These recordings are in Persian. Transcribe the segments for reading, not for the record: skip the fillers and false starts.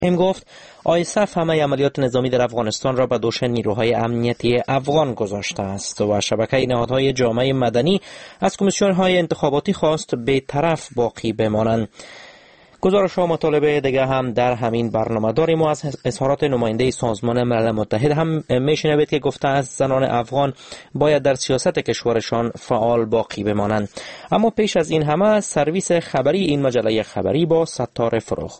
این گفت ISAF همه عملیات نظامی در افغانستان را به دوش نیروهای امنیتی افغان گذاشته است و شبکه نهادهای جامعه مدنی از کمیسیون‌های انتخاباتی خواست بی‌طرف باقی بمانند. گزارش ها مطالبه دیگه هم در همین برنامه داریم و از اظهارات نماینده سازمان ملل متحد هم میشنوید که گفته است زنان افغان باید در سیاست کشورشان فعال باقی بمانند. اما پیش از این همه سرویس خبری این مجله خبری با ستار فروغ.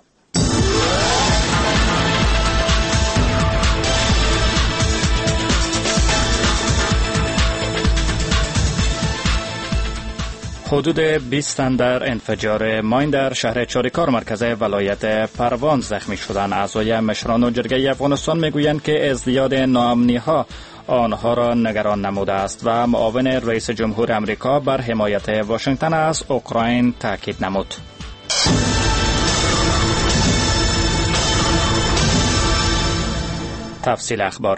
حدود 20 تن در انفجار ماین در شهر چاریکار مرکز ولایت پروان زخمی شدند. اعضای مشران و جرگه افغانستان میگویند که ازدیاد ناامنی ها آنها را نگران نموده است و معاون رئیس جمهور امریکا بر حمایت واشنگتن از اوکراین تاکید نمود. تفصیل اخبار.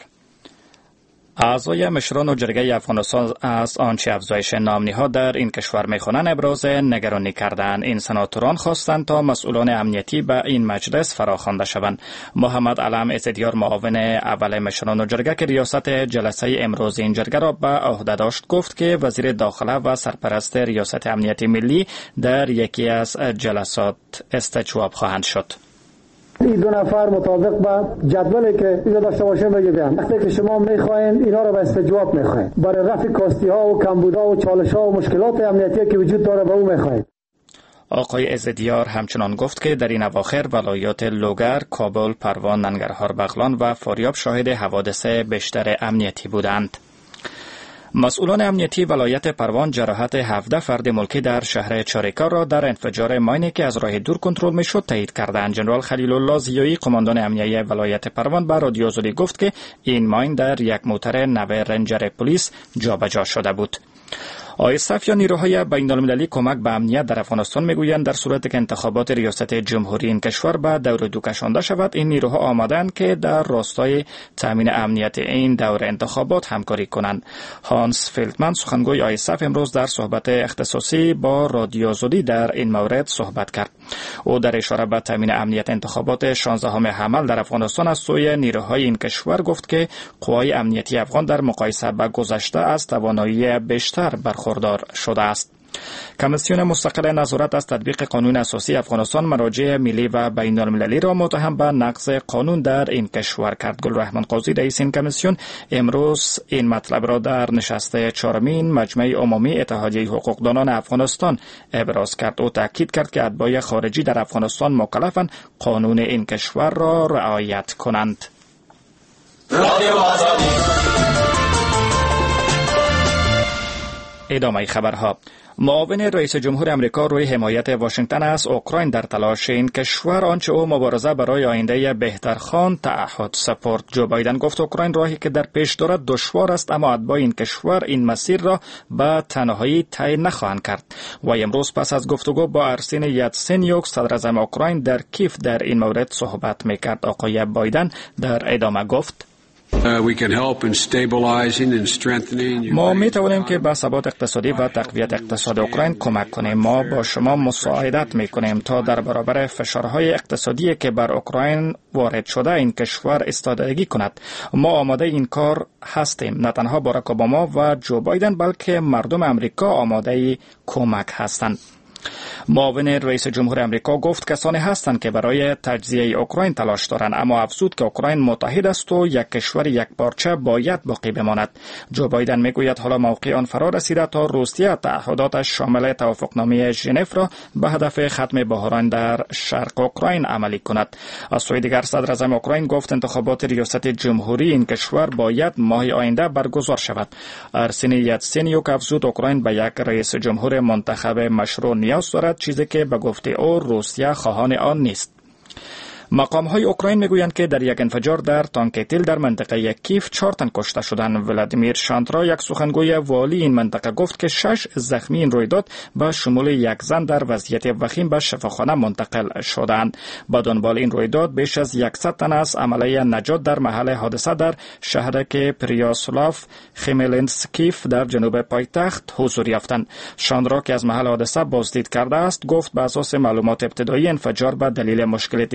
اعضای مشران و جرگه افغانستان از آنچه افزایش ناامنی‌ها در این کشور می‌خوانند ابراز نگرانی کردند. این سناتوران خواستند تا مسئولان امنیتی به این مجلس فراخوانده شوند. محمد علم اسدیار معاون اول مشران و جرگه که ریاست جلسه امروز این جرگه را به عهده داشت گفت که وزیر داخله و سرپرست ریاست امنیت ملی در یکی از جلسات استجواب خواهند شد. این دو نفر مطابق به جدولی که اینجا داشته باشیم بگیم وقتی که شما میخواین اینا رو به استجواب میخواین برای رفع کاستی ها و کمبودها و چالش ها و مشکلات امنیتی که وجود داره به او میخواین. آقای ازدیار همچنان گفت که در این اواخر ولایات لوگر، کابل، پروان، ننگرهار، بغلان و فاریاب شاهد حوادث بیشتر امنیتی بودند. مسئولان امنیتی ولایت پروان جراحت 17 فرد ملکی در شهر چاریکار را در انفجار ماینی که از راه دور کنترل میشد تایید کردند. جنرال خلیل الله ضیایی قماندان امنیتی ولایت پروان به رادیو آزادی گفت که این ماین در یک موتر نو رنجر پلیس جابجا شده بود. ISAF یا نیروهای بین‌المللی کمک به امنیت در افغانستان میگویند در صورت که انتخابات ریاست جمهوری این کشور به دور دو کشانده شود این نیروها آمادند که در راستای تامین امنیت این دور انتخابات همکاری کنند. هانس فیلدمن سخنگوی ISAF امروز در صحبت اختصاصی با رادیو آزادی در این مورد صحبت کرد. او در اشاره به تامین امنیت انتخابات 16 حمل در افغانستان از سوی نیروهای این کشور گفت که قوای امنیتی افغان در مقایسه با گذشته از توانایی بیشتر برخوردار شده است. کمیسیون مستقل نظارت از تطبیق قانون اساسی افغانستان مراجع ملی و بین المللی را متهم به نقض قانون در این کشور کرد. گلرحمن قاضی رئیس این کمیسیون امروز این مطلب را در نشست چهارمین مجمع عمومی اتحادیه حقوقدانان افغانستان ابراز کرد. او تاکید کرد که اتباع خارجی در افغانستان مکلفند قانون این کشور را رعایت کنند. ادامه خبرها. معاون رئیس جمهور امریکا روی حمایت واشنگتن از اوکراین در تلاش این کشور آنچه او مبارزه برای آینده بهتر خوان تعهد سپرد. جو بایدن گفت اوکراین راهی که در پیش دارد دشوار است اما اتباع این کشور این مسیر را به تنهایی طی نخواهند کرد. و امروز پس از گفتگو با ارسین یاتسنیوک صدر اعظم اوکراین در کیف در این مورد صحبت میکرد. آقای بایدن در ادامه گفت ما می توانیم که به ثبات اقتصادی و تقویت اقتصاد اوکراین کمک کنیم. ما با شما مساعدت می کنیم تا در برابر فشارهای اقتصادی که بر اوکراین وارد شده این کشور ایستادگی کند. ما آماده این کار هستیم. نه تنها باراک اوباما و جو بایدن بلکه مردم امریکا آماده کمک هستند. معاون رئیس جمهور امریکا گفت کسانی هستند که برای تجزیه اوکراین تلاش دارند اما افزود که اوکراین متحد است و یک کشور یک پارچه باید باقی بماند. جو بایدن میگوید حالا موقع آن فرا رسیده تا روسیه تعهداتش شامل توافقنامه ژنو را به هدف ختم بحران در شرق اوکراین عملی کند. از سوی دیگر صدر اعظم اوکراین گفت انتخابات ریاست جمهوری این کشور باید ماه آینده برگزار شود. ارسین یاتسنیوک افزود اوکراین به یک رئیس جمهور منتخب مشروع نیاز دارد، چیزی که به گفته او روسیه خواهان آن نیست. مقام‌های اوکراین میگویند که در یک انفجار در تانکتیل در منطقه کیف 4 تن کشته شدند. ولادیمیر شاندرا یک سخنگوی والی این منطقه گفت که 6 زخمی این رویداد به شمول یک زن در وضعیت وخیم به شفاخانه منتقل شدند. با دنبال این رویداد بیش از 100 تن از عمله نجات در محل حادثه در شهرک پریاسلاف خمیلنسکیف در جنوب پایتخت حضور یافتند. شاندرا که از محل حادثه بازدید کرده است گفت به اساس معلومات ابتدایی انفجار به دلیل مشکل تکنیکی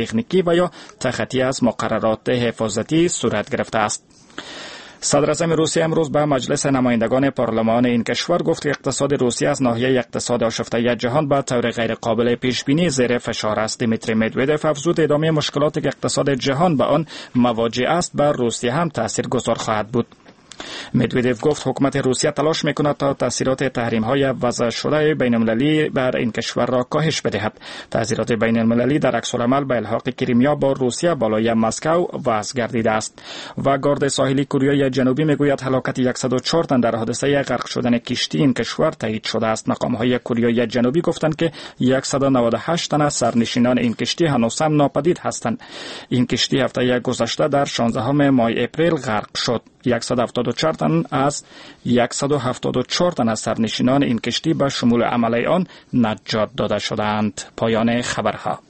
و یا تخطی از مقررات حفاظتی صورت گرفته است. صدراعظم روسیه امروز به مجلس نمایندگان پارلمان این کشور گفت که اقتصاد روسیه از ناحیه اقتصاد آشفته جهان به طور غیر قابل پیش بینی زیر فشار است. دیمیتری مدودف افزود ادامه مشکلاتی که اقتصاد جهان به آن مواجه است بر روسیه هم تاثیرگذار خواهد بود. مدودف گفت حکومت روسیه تلاش میکند تا تاثیرات تحریم‌های وضع شده بین‌المللی بر این کشور را کاهش بدهد. تاثیرات بین‌المللی در عکس‌العمل به الحاق کریمیا با روسیه بالای مسکو وضع گردیده است. و گارد ساحلی کره جنوبی میگوید هلاکت 104 تن در حادثه غرق شدن کشتی این کشور تایید شده است. مقام‌های کره جنوبی گفتند که 198 تن از سرنشینان این کشتی هنوز هم ناپدید هستند. این کشتی هفته گذشته در 16 ماه اپریل غرق شد. 174 تن از 174 تن از سرنشینان این کشتی به شمول عمله آن نجات داده شدند. پایان خبرها.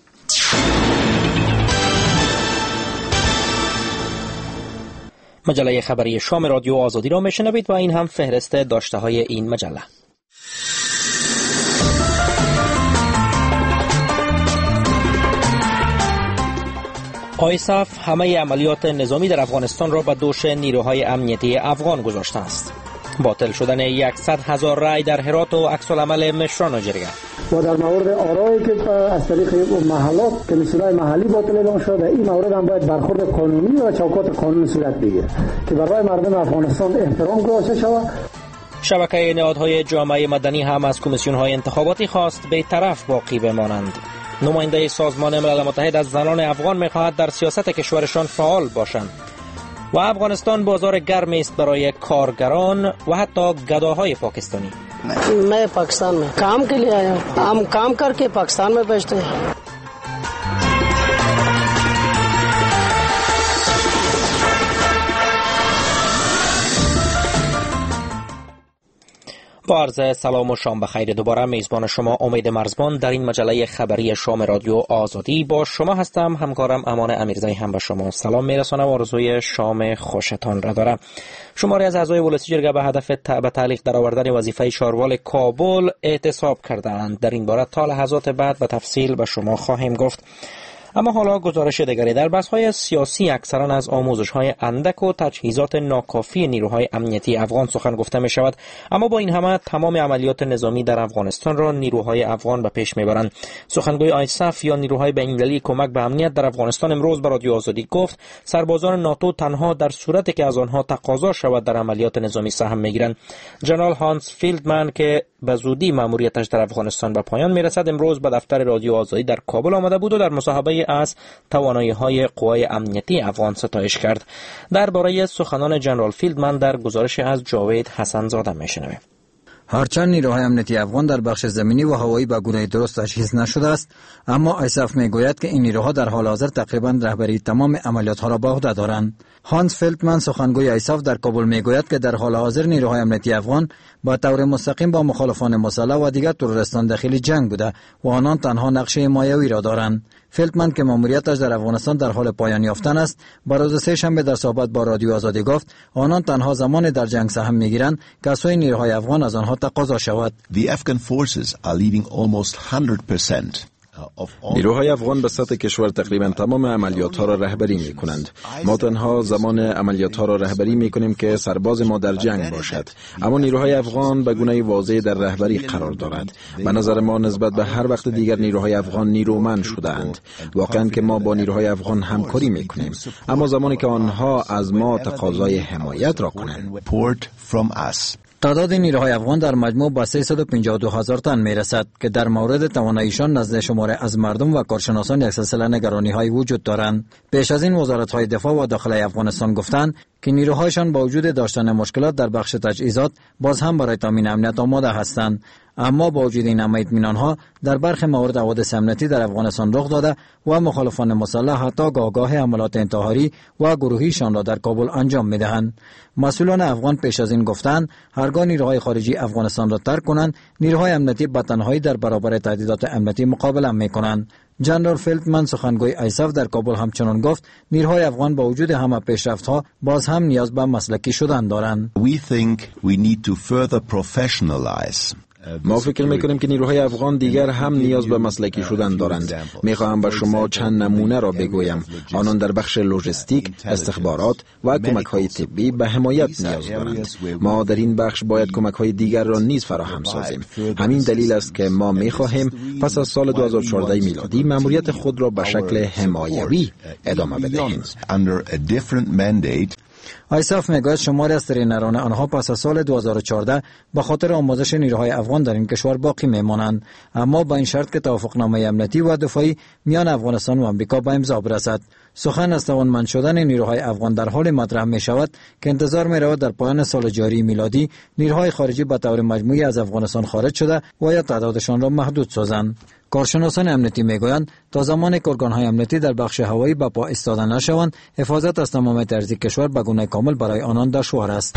مجله خبری شام رادیو آزادی را میشنوید و این هم فهرست داشته های این مجله. آیساف همه عملیات نظامی در افغانستان را به دوش نیروهای امنیتی افغان گذاشته است. باطل شدن 100,000 رای در هرات و عکس‌العمل مشران نجریه. و در مورد آرایی که از طریق محلات کمیسیون‌های محلی باطل اعلام شده، این مورد هم باید برخورد قانونی و چوکات قانون صورت بگیره که برای مردم افغانستان احترام گذاشته شود. شبکه نهادهای جامعه مدنی هم از کمیسیون‌های انتخاباتی خواست بی‌طرف باقی بمانند. نماینده سازمان ملل متحد از زنان افغان می‌خواهد در سیاست کشورشان فعال باشند. و افغانستان بازار گرمی است برای کارگران و حتی گداهای پاکستانی. मैं पाकिस्तान में काम के लिए आया हूँ. हम काम करके पाकिस्तान में बेचते हैं. با عرض سلام و شام بخیر. دوباره میزبان شما امید مرزبان در این مجله خبری شام رادیو آزادی با شما هستم. همکارم امان امیرزایی هم به شما سلام میرسانم و آرزوی شام خوشتان را دارم. شماری از اعضای ولسی جرگه به هدف به تعلیق درآوردن وظیفه شاروال کابل اعتصاب کردند. در این باره تا لحظات بعد به تفصیل به شما خواهیم گفت. اما حالا گزارش دیگری. در بحث‌های سیاسی اکثرا از آموزش‌های اندک و تجهیزات ناکافی نیروهای امنیتی افغان سخن گفته می شود، اما با این همه تمام عملیات نظامی در افغانستان را نیروهای افغان به پیش میبرند. سخنگوی آیساف یا نیروهای بین‌المللی کمک به امنیت در افغانستان امروز به رادیو آزادی گفت سربازان ناتو تنها در صورتی که از آنها تقاضا شود در عملیات نظامی سهم میگیرند. جنرال هانس فیلدمن که به زودی مأموریتش در افغانستان به پایان میرسد امروز به دفتر رادیو آزادی در کابل آمده بود و در مصاحبه از توانایی‌های قوای امنیتی افغان ستایش کرد. درباره سخنان جنرال فیلدمن در گزارش از جاوید حسن‌زاده میشنویم. هرچند نیروهای امنیتی افغان در بخش زمینی و هوایی به گونه درست تجهیز نشده است، اما آیساف میگوید که این نیروها در حال حاضر تقریبا رهبری تمام عملیات‌ها را به عهده دارند. هانس فیلدمن سخنگوی آیساف در کابل میگوید که در حال حاضر نیروهای امنیتی افغان با طور مستقیم با مخالفان مسلح و دیگر تروریستان داخل جنگ بوده و آنان تنها نقش حمایوی را دارند. فیلدمن که مأموریتش در افغانستان در حال پایان یافتن است، بر روز سه‌شنبه در صحبت با رادیو آزادی گفت آنان تنها زمان در جنگ سهم میگیرند که از سوی نیروهای افغان از آنها تقاضا شود. The Afghan forces are leading almost 100%. نیروهای افغان به سطح کشور تقریبا تمام عملیات‌ها را رهبری می‌کنند. ما تنها زمان عملیات‌ها را رهبری می‌کنیم که سرباز ما در جنگ باشد، اما نیروهای افغان به گونه واضح در رهبری قرار دارد. به نظر ما نسبت به هر وقت دیگر نیروهای افغان نیرومند شده‌اند. واقعاً که ما با نیروهای افغان همکاری می‌کنیم، اما زمانی که آنها از ما تقاضای حمایت را کنند. تعداد نیروهای افغان در مجموع به 352,000 تن میرسد که در مورد تواناییشان نزد شماره از مردم و کارشناسان یک سلسله نگرانی‌های وجود دارند. پیش از این وزارت‌های دفاع و داخلی افغانستان گفتند که نیروهایشان با وجود داشتن مشکلات در بخش تجهیزات باز هم برای تامین امنیت آماده هستند، اما با وجود این همه اطمینان‌ها در برخی موارد حوادث امنیتی در افغانستان رخ داده و مخالفان مسلح حتی گاه حملات انتحاری و گروهیشان را در کابل انجام می‌دهند. مسئولان افغان پیش از این گفتند هرگاه نیروهای خارجی افغانستان را ترک کنند، نیروهای امنیتی به تنهایی در برابر تهدیدات امنیتی مقابله می‌کنند. جنرال فیلدمن سخنگوی آیساف در کابل همچنان گفت نیروهای افغان با وجود همه پیشرفت‌ها باز هم نیاز به مسلکی شدن دارند. We think we need to further professionalize ما فکر میکنیم که نیروهای افغان دیگر هم نیاز به مسلکی شدن دارند. میخواهم به شما چند نمونه را بگویم. آنان در بخش لوجستیک، استخبارات و کمک‌های طبی به حمایت نیاز دارند. ما در این بخش باید کمک‌های دیگر را نیز فراهم سازیم. همین دلیل است که ما می‌خواهیم پس از سال 2014 میلادی مأموریت خود را به شکل حمایوی ادامه بدهیم. آیساف میگوید شماری از ترینران آنها پس از سال 2014 به خاطر آموزش نیروهای افغان در این کشور باقی میمانند، اما با این شرط که توافقنامه امنیتی و دفاعی میان افغانستان و آمریکا به امضا برسد. سخن از توانمند شدن نیروهای افغان در حال مطرح می شود که انتظار می رود در پایان سال جاری میلادی نیروهای خارجی به طور مجموعی از افغانستان خارج شده و یا تعدادشان را محدود سازند. کارشناسان امنیتی میگویند تا زمانی که ارگان‌های امنیتی در بخش هوایی به پا ایستاده نشوند، حفاظت از تمام ارضی کشور به گونه کامل برای آنان دشوار است.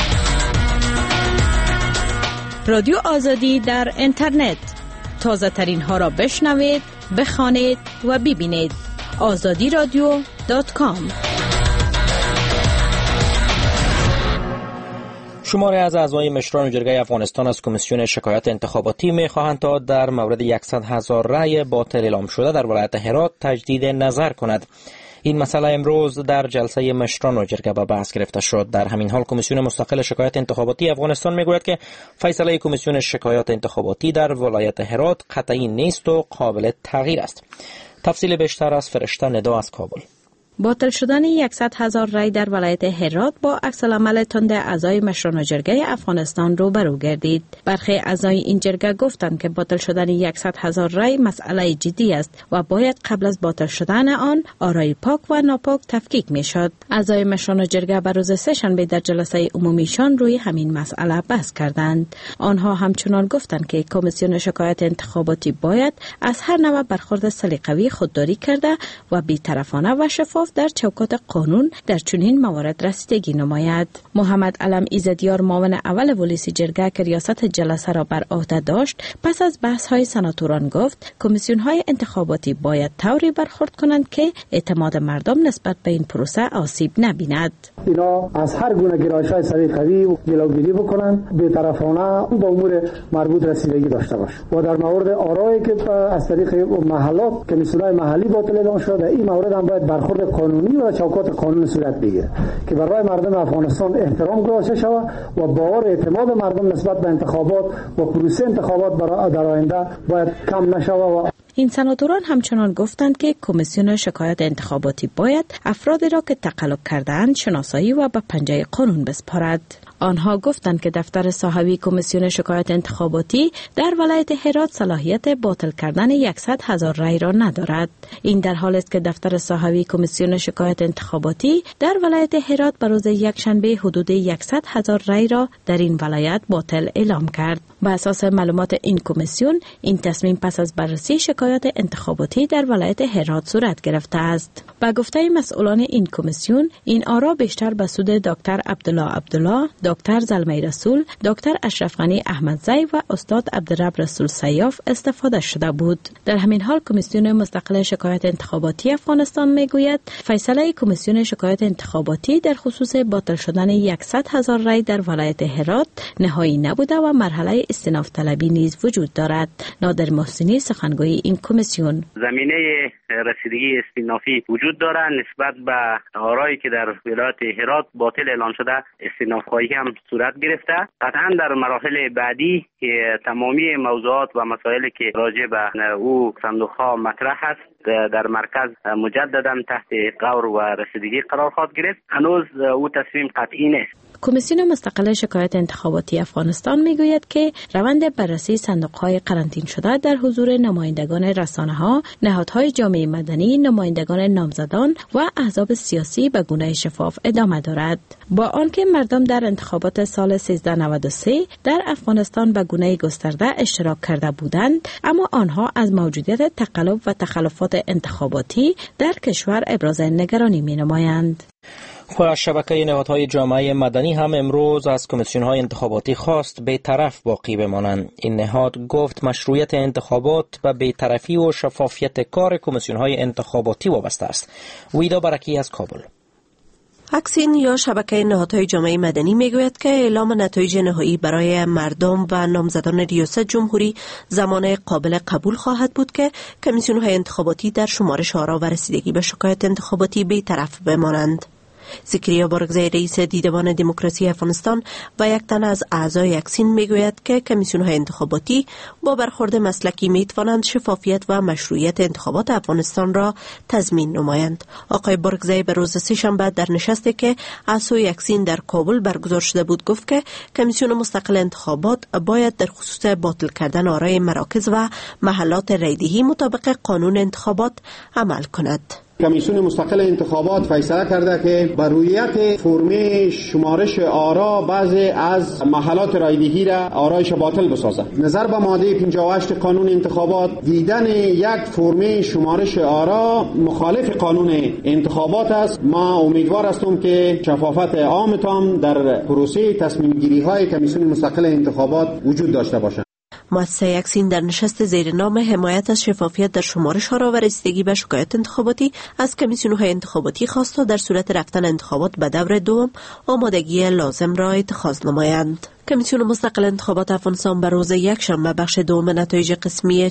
رادیو آزادی در اینترنت، تازه ترین ها را بشنوید، بخوانید و ببینید. azadiradio.com. شماری از اعضای مشران جرگه افغانستان از کمیسیون شکایات انتخاباتی می‌خواهند تا در مورد 100,000 رأی باطل اعلام شده در ولایت هرات تجدید نظر کند. این مسئله امروز در جلسه مشران جرگه به بحث گرفته شد. در همین حال کمیسیون مستقل شکایات انتخاباتی افغانستان میگوید که فیصله کمیسیون شکایات انتخاباتی در ولایت هرات قطعی نیست و قابل تغییر است. تفصیل بیشتر از فرشته ندا از کابل. باطل شدن 100,000 رای در ولایت هرات با عکس‌العمل تند اعضای مشران جرگه افغانستان روبرو گردید. برخی اعضای این جرگه گفتند که باطل شدن 100,000 رای مسئله جدی است و باید قبل از باطل شدن آن آرای پاک و ناپاک تفکیک میشد. اعضای مشران جرگه بر روز سه‌شنبه در جلسه عمومیشان روی همین مسئله بحث کردند. آنها همچنان گفتند که کمیسیون شکایات انتخاباتی باید از هر نوع برخورد سلیقه‌ای خودداری کرده و بی‌طرفانه و شفاف در چوکات قانون در چنین موارد رسیدگی نماید. محمد علم ایزدیار معاون اول ولیسی جرگه که ریاست جلسه را بر عهده داشت پس از بحث های سناتوران گفت کمیسیون های انتخاباتی باید طوری برخورد کنند که اعتماد مردم نسبت به این پروسه آسیب نبیند. اینا از هر گونه گرایش‌های سلیقه‌ای جلوگیری بکنند، بی‌طرفانه به امور مربوط رسیدگی داشته باشند و در مورد آرایی که از طریق محلات کمیسیون‌های محلی باطل اعلام شده این مورد هم باید برخورد قانونی و چوکات قانونی صورت بگیرد که برای مردم افغانستان احترام گذاشته شود و باور اعتماد مردم نسبت به انتخابات و پروسه انتخابات در آینده باید کم نشود. این سناتوران همچنان گفتند که کمیسیون شکایات انتخاباتی باید افرادی را که تقلب کردند شناسایی و به پنجه قانون بسپارد. آنها گفتند که دفتر صاحبی کمیسیون شکایات انتخاباتی در ولایت هرات صلاحیت باطل کردن 100,000 رای را ندارد. این در حالی است که دفتر صاحبی کمیسیون شکایات انتخاباتی در ولایت هرات بر روز یکشنبه حدود 100,000 رای را در این ولایت باطل اعلام کرد. بر اساس معلومات این کمیسیون این تصمیم پس از بررسی شکایات انتخاباتی در ولایت هرات صورت گرفته است. با گفته مسئولان این کمیسیون این آرا بیشتر به سود دکتر عبدالله، دکتر زلمه رسول، دکتر اشرف غنی احمدزی و استاد عبدالرب رسول سیاف استفاده شده بود. در همین حال کمیسیون مستقل شکایات انتخاباتی افغانستان میگوید فیصله کمیسیون شکایات انتخاباتی در خصوص باطل شدن 100,000 رای در ولایت هرات نهایی نبوده و مرحله استئناف طلبی نیز وجود دارد. نادر محسنی سخنگوی این کمیسیون: زمینه رسیدگی استئنافی وجود دارد نسبت به آرایی که در ولایت هرات باطل اعلام شده استئناف خواهی هم صورت گرفته. قطعا در مراحل بعدی تمامی موضوعات و مسائلی که راجع به او صندوق‌ها مطرح است در مرکز مجددا تحت غور و رسیدگی قرار خواهد گرفت. هنوز او تصمیم قطعی نیست. کمیسیون مستقل شکایات انتخاباتی افغانستان میگوید که روند بررسی صندوق‌های قرنطین شده در حضور نمایندگان رسانه‌ها، نهادهای جامعه مدنی، نمایندگان نامزدان و احزاب سیاسی به گونه شفاف ادامه دارد. با آنکه مردم در انتخابات سال 1393 در افغانستان به گونه گسترده اشتراک کرده بودند، اما آنها از موجودیت تقلب و تخلفات انتخاباتی در کشور ابراز نگرانی می‌نمایند. و شبکه نهادهای جامعه مدنی هم امروز از کمیسیون‌های انتخاباتی خواست بی‌طرف باقی بمانند. این نهاد گفت مشروعیت انتخابات به بی‌طرفی و شفافیت کار کمیسیون‌های انتخاباتی وابسته است. ویدا برکی از کابل. اکسین یا شبکه نهادهای جامعه مدنی میگوید که اعلام نتایج نهایی برای مردم و نامزدان ریاست جمهوری زمان قابل قبول خواهد بود که کمیسیون‌های انتخاباتی در شمارش آرا و رسیدگی به شکایت انتخاباتی بی‌طرف بمانند. زکریا بارگزای رئیس دیدبان دموکراسی افغانستان و یک تن از اعضای اکسین میگوید که کمیسیون‌های انتخاباتی با برخورد مسلکی میتوانند شفافیت و مشروعیت انتخابات افغانستان را تضمین نمایند. آقای بارگزای به روز سه‌شنبه در نشستی که از سوی اکسین در کابل برگزار شده بود گفت که کمیسیون مستقل انتخابات باید در خصوص باطل کردن آرای مراکز و محلات رایدهی مطابق قانون انتخابات عمل کند. کمیسیون مستقل انتخابات فیصله کرده که بر رویت فرم شمارش آرا بعضی از محلات رایدهی را آرایش باطل بسازد. نظر به ماده 58 قانون انتخابات دیدن یک فرم شمارش آرا مخالف قانون انتخابات است. ما امیدوار هستم که شفافیت عام تام در پروسه تصمیم گیری های کمیسیون مستقل انتخابات وجود داشته باشد. مؤسسه اکسین در نشست زیر نام حمایت از شفافیت در شمارش ها و رسیدگی به شکایت انتخاباتی از کمیسیون‌های انتخاباتی خواست تا در صورت رفتن انتخابات به دور دوم آمادگی لازم را اتخاذ نمایند. کمیسیون مستقل انتخابات افغانستان بر روز یکشنبه بخش دوم نتایج قسمی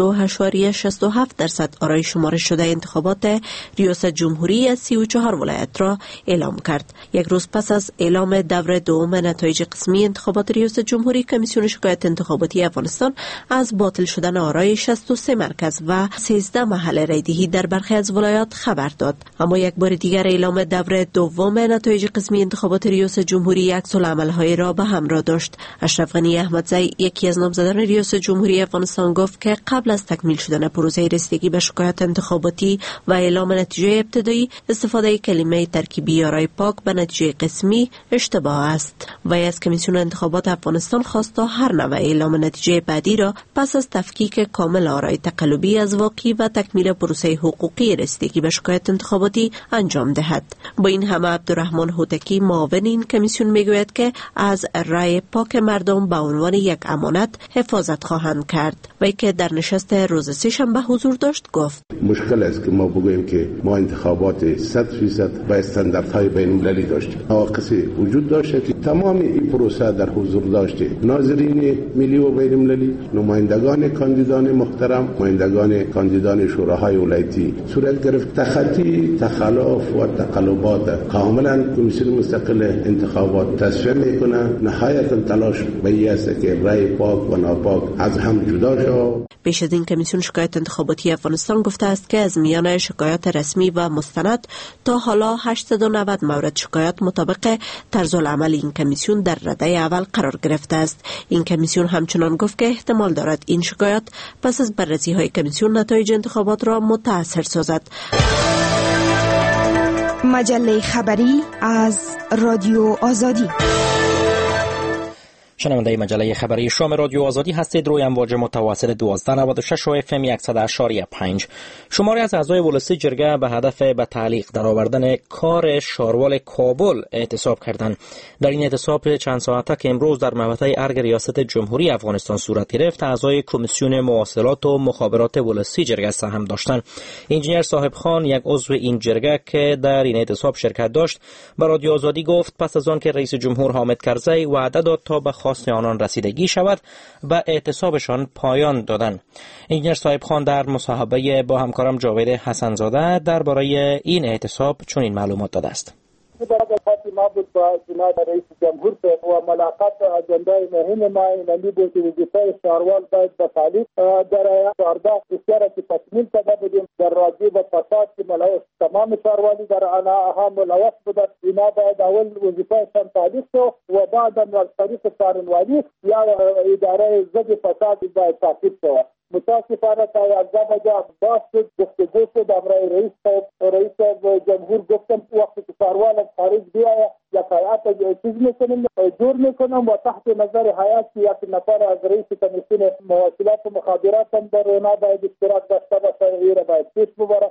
49.67% آرای شمارش شده انتخابات ریاست جمهوری از 34 ولایت را اعلام کرد. یک روز پس از اعلام دور دوم نتایج قسمی انتخابات ریاست جمهوری، کمیسیون شکایت انتخاباتی افغانستان از باطل شدن آرای 63 مرکز و 13 محل رایدهی در برخی از ولایات خبر داد. اما یک بار دیگر اعلام دور دوم نتایج قسمی انتخابات ریاست جمهوری عکس‌العمل‌های را به همراه داشت. اشرف غنی احمدزی، یکی از نامزدان ریاست جمهوری افغانستان، گفت که قبل از تکمیل شدن پروسه رسیدگی به شکایت انتخاباتی و اعلام نتیجه ابتدایی، استفاده کلمه ترکیبی آرای پاک به نتیجه قسمی اشتباه است. وی از کمیسیون انتخابات افغانستان خواست تا هر نوع اعلام نتیجه بعدی را پس از تفکیک کامل آرای تقلبی از واقعی و تکمیل پروسه حقوقی رسیدگی به شکایت انتخاباتی انجام دهد. با این همه عبدالرحمن هوتکی، معاون این کمیسیون، میگوید که از رای پاک مردم به عنوان یک امانت حفاظت خواهند کرد. وی که در نشست روز سه‌شنبه حضور داشت گفت: مشکل است که ما بگوییم که ما انتخابات 100% با استانداردهای بین‌المللی داشتیم. نواقصی وجود داشت که تمام این پروسه در حضور داشته ناظرین ملی و بین‌المللی، نمایندگان کاندیدان محترم، نمایندگان کاندیدان شوراهای ولایتی صورت گرفت. تخطی تخلف و تقلبات کاملا کمیسیون مستقل انتخابات تصفیه میکنه. نهایت تلاش به این است که رای پاک و ناپاک از هم جدا شود. پیش از این کمیسیون شکایت انتخاباتی افغانستان گفته است که از میان شکایات رسمی و مستند تا حالا 890 مورد شکایات مطابق طرز العمل این کمیسیون در رده اول قرار گرفته است. این کمیسیون همچنان گفت که احتمال دارد این شکایات پس از بررسی های کمیسیون نتایج انتخابات را متأثر سازد. مجله خبری از رادیو آزادی. شنونده مجله خبری شام رادیو آزادی هستید. روی امواج متواصل 1296 و FM 100.5. شماری از اعضای ولسی جرگه به هدف به تعلیق درآوردن کار شاروال کابل اعتصاب کردند. در این اعتصاب چند ساعته که امروز در محوطه ارگ ریاست جمهوری افغانستان صورت گرفت، اعضای کمیسیون مواصلات و مخابرات ولسی جرگه سهم داشتند. انجینیر صاحب خان، یک عضو این جرگه که در این اعتصاب شرکت داشت، به رادیو آزادی گفت پس از آن که رئیس جمهور حامد کرزی وعده داد تا به خواست آنان رسیدگی شود، به اعتصابشان پایان دادند. انجینیر صاحب خان در مصاحبه با همکارم جاوید حسنزاده درباره این اعتصاب چنین معلومات داده است. ما بود با جناب رئیس جمهور و ملاقات اجنده مهم ما اینمی بود که وظیفه شاروال باید به تعلیق در 14 بسیار که تکمیل شده بودیم در راجع به فساد که ملوث تمام شاروالی در آنها ملوث بودند. اینا باید اول وظیفهشان تعلیق شد و بعد از طریق سارنوالی یا اداره ضد فساد باید تعقیب شود. متاسفانه تا 11 بجه باز شد، گفتگو شد. امرای رئیس جمهور گفتم وقتی که شاروال خارج بیاید یک هیئت چیز میکنیم جور میکنم و تحت نظر هیئت یک نفر از رئیس کمیسیون مواصلات و مخابرات هم در اونا باید اشتراک داشته باشه. ایره باید پیش ببره.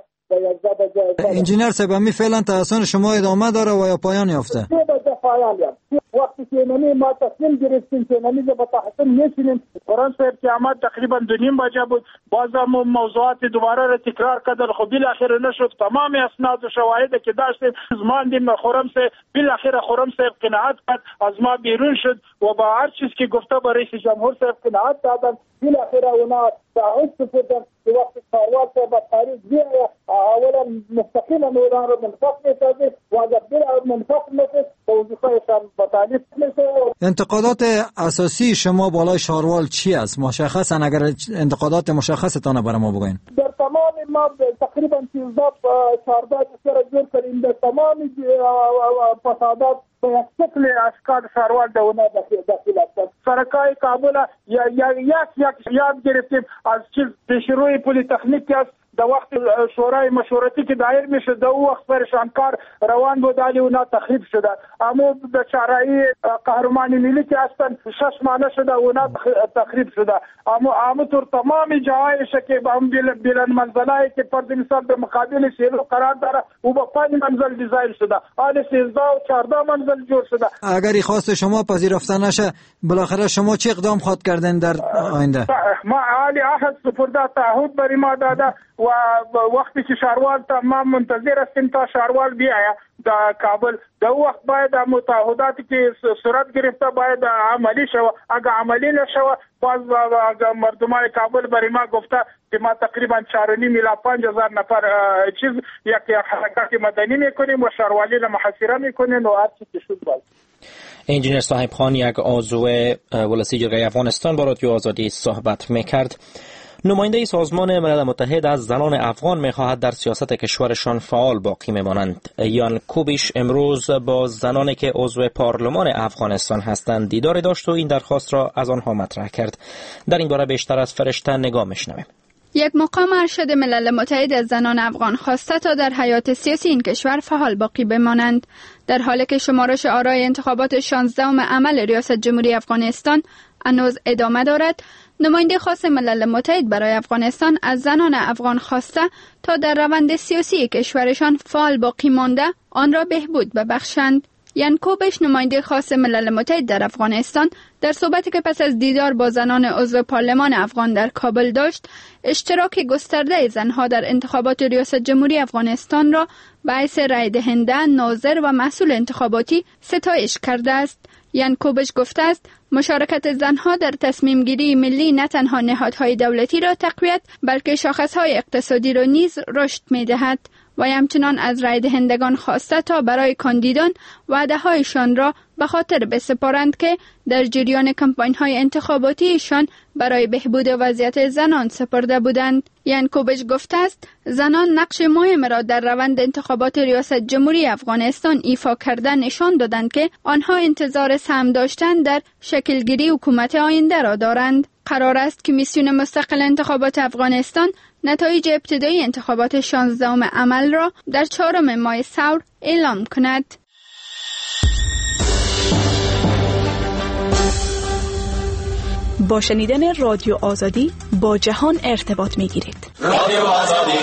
انجینیر صاحب، می فعلا تحسن شما ادامه داره و یا پایان یافته؟ 3 بجه پایان یافت. وقت وقتی که ما تصمیم گرفتیم که به تحصیل نشینیم، قرآن صاحب که آمد تقریبا 2:30 بجه بود، باز هم موضوعات دوباره را تکرار کردن. خب بالاخره نشد، تمام اسناد و شواهد که داشتیم ماندیم. خرم صاحب بالاخره قناعت کرد، از ما بیرون شد و با هر چیز که گفته با رئیس جمهور صاحب قناعت دادن. بالاخره اونا تعهد سپردن که وقتی ساروال صاحب تاریخ بیاید اولا مستقیما اونا رو منفق می‌سازه و اگر منفق نشه وظیفه‌شان با تعلیف میشه. انتقادات اساسی شما بالای شاروال چی است؟ مشخصا اگر انتقادات مشخصتان برای ما بگوین. در تمام ما تقریبا 13-14 سر جور کردیم، در تمام فسادات به یک شکل اشکال شاروال در اونا داخل است. سرکای کابل یک یاد گرفتیم از چیز پیشروی پلی تکنیک است. در وقت شورای مشورتی که دایر میشه در او وقت پریشانکار روان بود، علی اونا تخریب شده. اما در شهرهای قهرمانی ملی که هستن 6 ماه شده اونا تخریب شده. اما طور تمام جایش که با هم بلند منزلایی که فرض مثال به مقابل سیلو قرار داره او با 5 منزل دیزاین شده، حال 13 و 14 منزل جور شده. اگر خواست شما پذیرفته نشه بالاخره شما چه اقدام خواهد کردن در آینده؟ ما عالی عهد سپرده، تعهد بر ما داده و وقتی که شاروال ما منتظر هستیم تا شاروال بیاید در کابل، در وقت باید متعهداتی که صورت گرفته باید عملی شود. اگر عملی نشود باز مردمان کابل برای ما گفته که ما تقریبا 4.5 الی 5,000 نفر یک حرکت مدنی میکنیم و شاروالی را محاصره میکنیم و هر چی که شد باید. انجینر صاحب خان، یک عضو ولسی جرگه افغانستان، با رادیو آزادی صحبت میکرد. نماینده سازمان ملل متحد از زنان افغان می‌خواهد در سیاست کشورشان فعال باقی بمانند. یان کوبیش امروز با زنانی که عضو پارلمان افغانستان هستند دیدار داشت و این درخواست را از آنها مطرح کرد. در این باره بیشتر از فرشته نگاه می‌شنویم. یک مقام ارشد ملل متحد از زنان افغان خواسته تا در حیات سیاسی این کشور فعال باقی بمانند. در حالی که شمارش آرای انتخابات 16ام عمل ریاست جمهوری افغانستان هنوز ادامه دارد، نماینده خاص ملل متحد برای افغانستان از زنان افغان خواسته تا در روند سیاسی کشورشان فعال باقی مانده آن را بهبود ببخشند. یان کوبش، نماینده خاص ملل متحد در افغانستان، در صحبتی که پس از دیدار با زنان عضو پارلمان افغان در کابل داشت، اشتراک گسترده زنها در انتخابات ریاست جمهوری افغانستان را باعث رای دهنده، ناظر و مسئول انتخاباتی ستایش کرده است. یان کوبش گفته است مشارکت زنها در تصمیم گیری ملی نه تنها نهادهای دولتی را تقویت بلکه شاخصهای اقتصادی را نیز رشد می دهد و همچنان از رای دهندگان خواسته تا برای کاندیدان وعده‌هایشان را به خاطر بسپارند که در جریان کمپاین‌های انتخاباتیشان برای بهبود وضعیت زنان سپرده بودند. یان کوبش گفته است زنان نقش مهم را در روند انتخابات ریاست جمهوری افغانستان ایفا کرده نشان دادند که آنها انتظار سهم داشتن در شکلگیری حکومت آینده را دارند. قرار است کمیسیون مستقل انتخابات افغانستان نتایج ابتدایی انتخابات 16ام عمل را در 4 ماه ثور اعلام کند. با شنیدن رادیو آزادی با جهان ارتباط می‌گیرید. رادیو آزادی.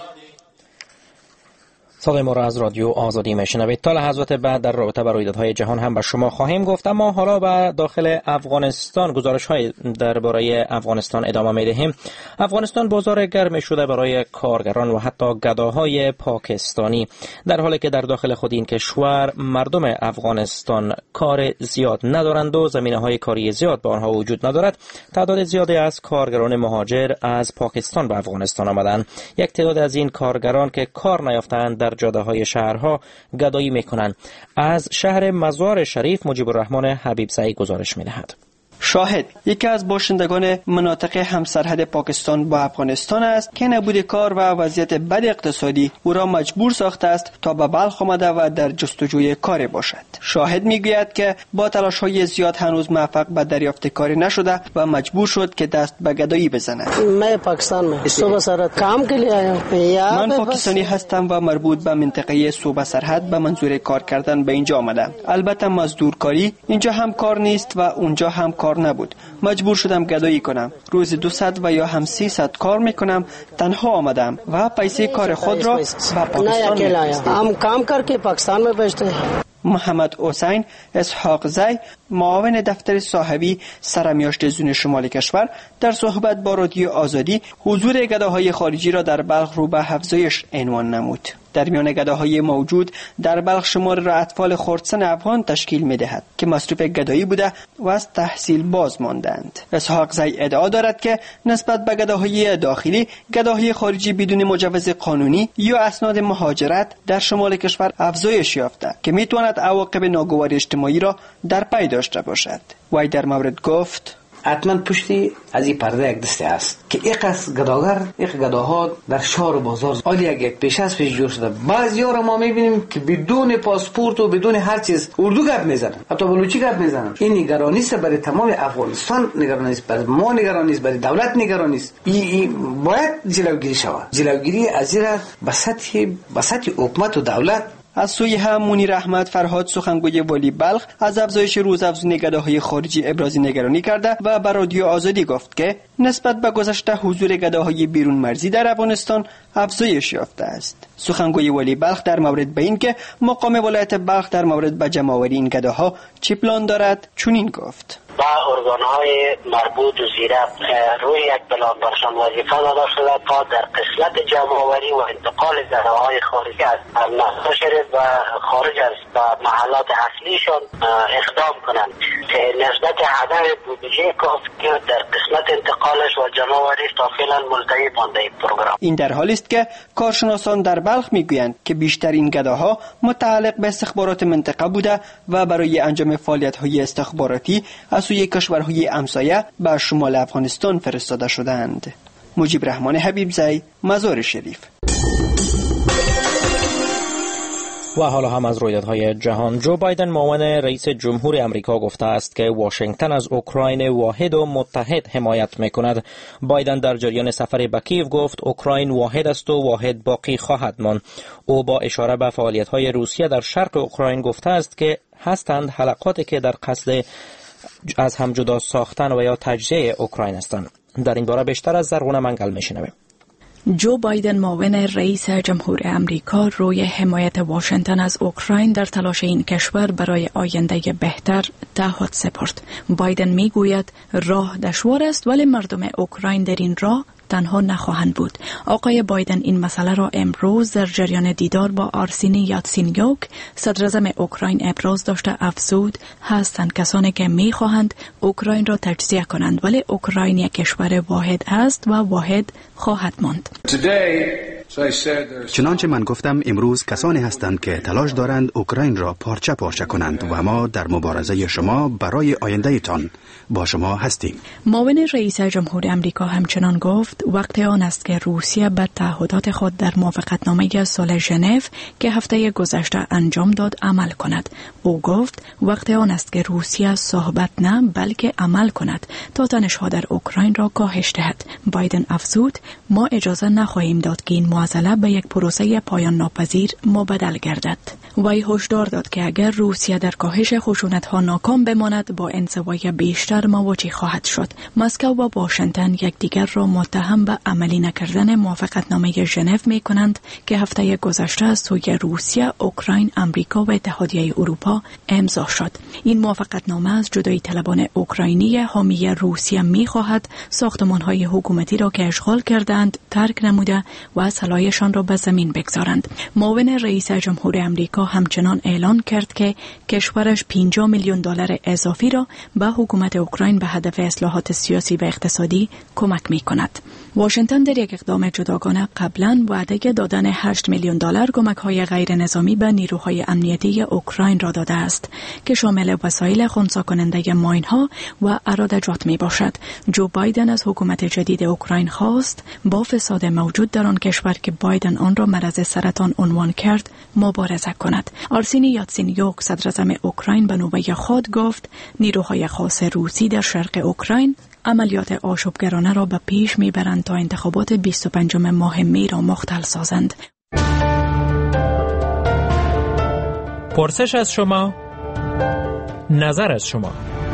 صدای ما را از رادیو آزادی میشنوید. تا لحظات بعد در رابطه با رویدادهای جهان هم به شما خواهیم گفت، اما حالا به داخل افغانستان گزارش‌های درباره افغانستان ادامه می‌دهیم. افغانستان بازار گرم شده برای کارگران و حتی گداهای پاکستانی، در حالی که در داخل خود این کشور مردم افغانستان کار زیاد ندارند و زمینه‌های کاری زیاد به آنها وجود ندارد. تعداد زیادی از کارگران مهاجر از پاکستان به افغانستان آمدند. یک تعداد از این کارگران که کار نیافتند در جاده‌های شهرها گدایی می‌کنند. از شهر مزار شریف مجیب الرحمن حبیبزئی گزارش می‌دهد. شاهد یکی از باشندگان مناطق همسرحد پاکستان با افغانستان است که نبود کار و وضعیت بد اقتصادی او را مجبور ساخته است تا به بلخ آمده و در جستجوی کار باشد. شاهد میگوید که با تلاش‌های زیاد هنوز موفق به دریافت کاری نشده و مجبور شد که دست به گدایی بزند. من پاکستانی هستم و مربوط به منطقه صوبه سرحد به منظور کار کردن به اینجا آمدم. البته مزدورکاری اینجا هم کار نیست و اونجا هم کار نبود. مجبور شدم گدایی کنم. روز 200 و یا هم 300 کار میکنم. تنها آمدم و پیسه کار خود را به پاکستان می‌فرستم. هم کام کرके पाकिस्तान में भेजते हैं. محمد حسین اسحاق زی، معاون دفتر صاحبی سرمیاشت زون شمال کشور، در صحبت با رادیو آزادی حضور گداهای خارجی را در بلخ رو به افزایش عنوان نمود. در میان گداهای موجود در بلخ شمار را اطفال خردسن افغان تشکیل می‌دهد که مصروف گدایی بوده و از تحصیل باز ماندند. اسحاق زی ادعا دارد که نسبت به گداهای داخلی، گداهای خارجی بدون مجوز قانونی یا اسناد مهاجرت در شمال کشور افزایش یافته که می‌تواند عواقب ناگواری اجتماعی را در پی داشته باشد. وی در مورد گفت: حتما پشتی از این پرده یک دسته است که یک از گداها در شهر و بازار حالی یک پیش از پیش جور شده. بعضی‌ها را ما می‌بینیم که بدون پاسپورت و بدون هر چیز اردو گپ می‌زنن، حتی بلوچی گپ می‌زنن. این نگرانی است برای تمام افغانستان، نگرانی است برای ما، نگرانی است برای دولت، نگرانی است. این باید جلوگیری شود. جلوگیری از این به سطح حکومت و دولت. از سوی هم منیر احمد فرهاد سخنگوی والی بلخ از افزایش روزافزون گداهای خارجی ابراز نگرانی کرده و به رادیو آزادی گفت که نسبت به گذشته حضور گداهای بیرون مرزی در افغانستان افزایش یافته است. سخنگوی والی بلخ در مورد به این که مقام ولایت بلخ در مورد به جمع‌آوری این گداها چه پلان دارد چنین گفت: با ارگان‌های مربوط و زیره روی یک پلان برشان وظیفه داده شده تا در قسمت جمع‌آوری و انتقال گداهای خارجی از مزار شریف و خارج از محلات اصلیشان اقدام کنند که نسبت هدر بودجه کافی در قسمت انتقالش و جمع‌آوریش تا فعلا ملتهی مانده این پروگرام. این در حالی است که کارشناسان در بلخ میگویند که بیشتر این گداها متعلق به استخبارات منطقه بوده و برای انجام فعالیت‌های استخباراتی از سوی کشورهای همسایه به شمال افغانستان فرستاده شدند. مجیب رحمان حبیبزی، مزار شریف. و حالا هم از رویدادهای جهان. جو بایدن معاون رئیس جمهور امریکا گفته است که واشنگتن از اوکراین واحد و متحد حمایت میکند. بایدن در جریان سفر به کیو گفت اوکراین واحد است و واحد باقی خواهد ماند. او با اشاره به فعالیت‌های روسیه در شرق اوکراین گفته است که هستند حلقاتی که در قصد از هم جدا ساختن و یا تجزیه اوکراین هستند. در این باره بیشتر از زرغونه منگل میشنویم. جو بایدن معاون رئیس جمهور امریکا روی حمایت واشنگتن از اوکراین در تلاش این کشور برای آینده بهتر تعهد سپرد. بایدن میگوید راه دشوار است ولی مردم اوکراین در این راه تنها نخواهند بود. آقای بایدن این مسئله را امروز در جریان دیدار با آرسینی یاتسینیوک صدراعظم اوکراین ابراز داشته افزود هستند کسانی که میخواهند اوکراین را تجزیه کنند ولی اوکراین یک کشور واحد است و واحد خواهد ماند. چنانچه من گفتم امروز کسانی هستند که تلاش دارند اوکراین را پارچه پارچه کنند و ما در مبارزه شما برای آینده تان با شما هستیم. معاون رئیس جمهور امریکا همچنان گفت وقت آن است که روسیه به تعهدات خود در موافقتنامه صلح ژنو که هفته گذشته انجام داد عمل کند. او گفت وقت آن است که روسیه صحبت نه بلکه عمل کند تا تنش‌ها در اوکراین را کاهش دهد. بایدن افزود ما اجازه نخواهیم داد که این معضله به یک پروسه پایان ناپذیر مبدل گردد. وی هشدار داد که اگر روسیه در کاهش خشونت‌ها ناکام بماند با انزوای بیشتر مواجه خواهد شد. مسکو و واشنگتن یکدیگر را متهم به عملی نکردن موافقتنامه ژنو می‌کنند که هفته گذشته از سوی روسیه، اوکراین، آمریکا و اتحادیه اروپا امضا شد. این موافقتنامه از جدایی طلبان اوکراینی حامی روسیه می‌خواهد ساختمان‌های حکومتی را که اشغال کردند ترک نموده و اسلحه‌شان را به زمین بگذارند. معاون رئیس جمهور امریکا همچنان اعلان کرد که کشورش 50 میلیون دلار اضافی را به حکومت اوکراین به هدف اصلاحات سیاسی و اقتصادی کمک می‌کند. واشنگتن در یک اقدام جداگانه قبلا وعده دادن 8 میلیون دلار کمک‌های غیر نظامی به نیروهای امنیتی اوکراین را داده است که شامل وسایل خنثی کننده ماین‌ها و ارادجات میباشد. جو بایدن از حکومت جدید اوکراین خواست با فساد موجود در آن کشور که بایدن آن را مرض سرطان عنوان کرد مبارزه کند. آرسینی یاتسینیوک صدراعظم اوکراین به نوبه خود گفت نیروهای خاص روسی در شرق اوکراین عملیات آشوبگرانه را به پیش میبرند تا انتخابات 25 ماه می را مختل سازند. پرسش از شما، نظر از شما.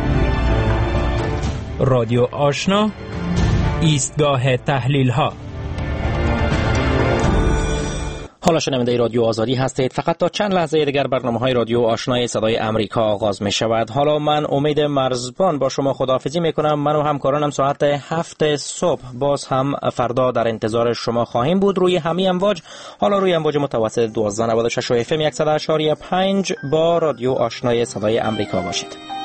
رادیو آشنا، ایستگاه تحلیل ها. حالا شنونده رادیو آزادی هستید. فقط تا چند لحظه دیگر برنامه‌های رادیو آشنای صدای آمریکا آغاز می شود. حالا من امید مرزبان با شما خداحافظی می کنم. من و همکارانم ساعت 7 صبح باز هم فردا در انتظار شما خواهیم بود روی همین امواج. حالا روی امواج متوسط 1296 و FM 100.5 با رادیو آشنای صدای آمریکا باشید.